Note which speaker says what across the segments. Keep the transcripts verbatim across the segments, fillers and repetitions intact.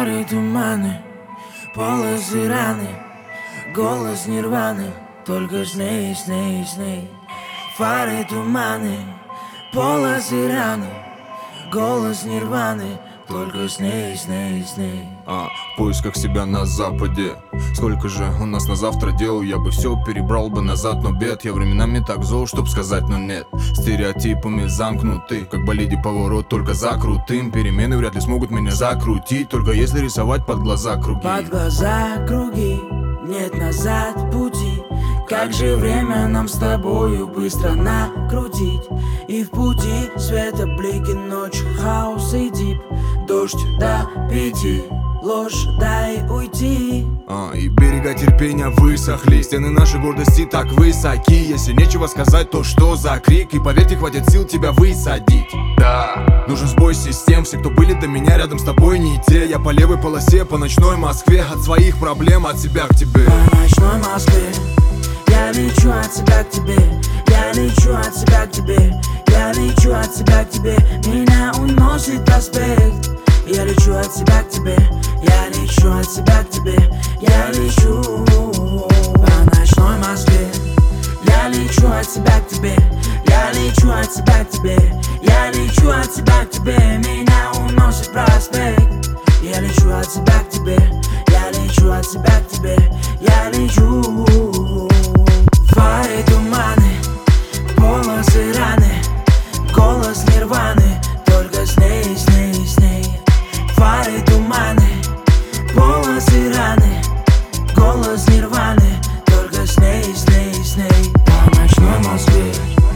Speaker 1: Фары, туманы, полосы, раны, голос нирваны, только сны, сны, сны. Фары, туманы, полосы, раны, голос нирваны, только сны, сны, сны.
Speaker 2: А, в поисках себя на западе. Сколько же у нас на завтра дел? Я бы все перебрал бы назад, но бед. Я временами так зол, чтоб сказать, но нет. Стереотипами замкнуты, как болиде поворот, только за крутым. Перемены вряд ли смогут меня закрутить, только если рисовать под глаза круги.
Speaker 1: Под глаза круги, нет назад пути. Как же время нам с тобою быстро накрутить. И в пути света блики, ночь, хаос и дип. Дождь до пяти, ложь, дай уйти.
Speaker 2: А, и берега терпения высохли, стены нашей гордости так высоки. Если нечего сказать, то что за крик? И поверьте, хватит сил тебя высадить. Да, нужен сбой систем, все, кто были до меня, рядом с тобой не те. Я по левой полосе, по ночной Москве, от своих проблем, от себя к тебе.
Speaker 1: По ночной Москве я лечу от себя к тебе, я лечу от себя к тебе, я лечу от себя к тебе. Меня уносит проспект. Я лечу от себя к тебе, я лечу от себя к тебе, я лечу по ночной Москве. Я лечу от себя к тебе, я лечу от себя к тебе, я лечу от себя к тебе. Меня уносит проспект. Я лечу от себя к тебе, я лечу от себя к тебе, я лечу. Фары, туманы, полосы, раны, голос нирваны, только сны, сны, сны. Фары, туманы, полосы, раны, голос нирваны, только сны, сны, сны. По ночной Москве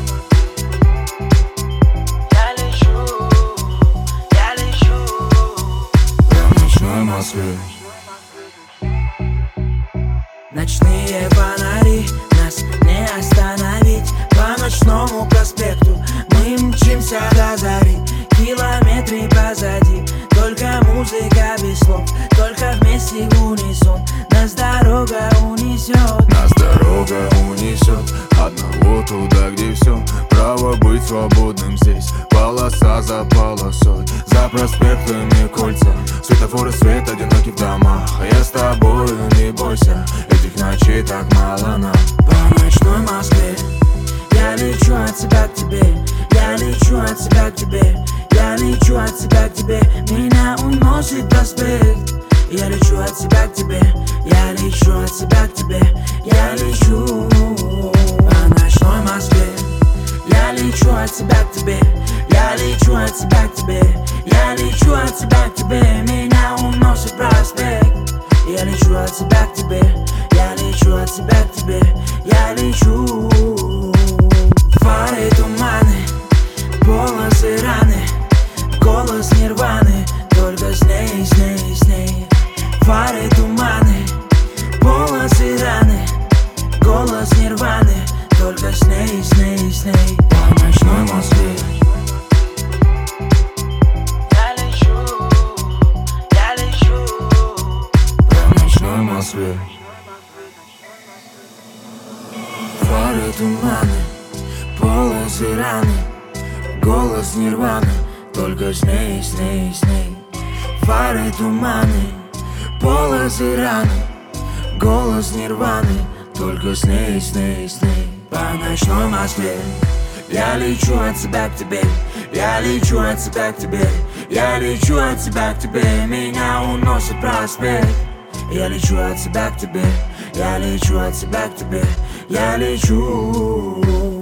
Speaker 1: я лечу, я лечу по ночной Москве. Ночные фонари, нас не остановить. По ночному проспекту мы мчимся до зари. Километры позади, только музыка без слов, только вместе в унисон. Нас дорога унесет,
Speaker 2: нас дорога унесет одного туда, где все право быть свободным здесь. Полоса за полосой, за проспектами кольца, светофоры, свет одинокий в домах. А я с тобою, не бойся, этих ночей так мало нам.
Speaker 1: По ночной Москве я лечу от себя к тебе, я лечу от себя к тебе, я лечу от себя к тебе. Меня уносит проспект. Я лечу от себя к тебе, я лечу от себя к тебе, я лечу по ночной Москве. Я лечу от себя к тебе, я лечу от себя к тебе, я лечу от себя к тебе. Меня уносит проспект. Я лечу от себя к тебе, я лечу от себя к тебе, я лечу. Фары, туманы, полосы, раны, голос нирваны, только сны, сны, сны. Фары, туманы, полосы, раны, голос нирваны, только сны, сны, сны. По ночной Москве я лечу, я лечу по ночной Москве. Фары, туманы, полосы, раны, голос нирваны, только сны, сны, сны. Фары, туманы, полосы, раны, голос нирваны, только сны, сны, сны. По ночной Москве я лечу от себя к тебе, я лечу от себя к тебе, я лечу от себя к тебе. Меня уносит проспект. Я лечу от себя к тебе, я лечу от себя к тебе, я лечу.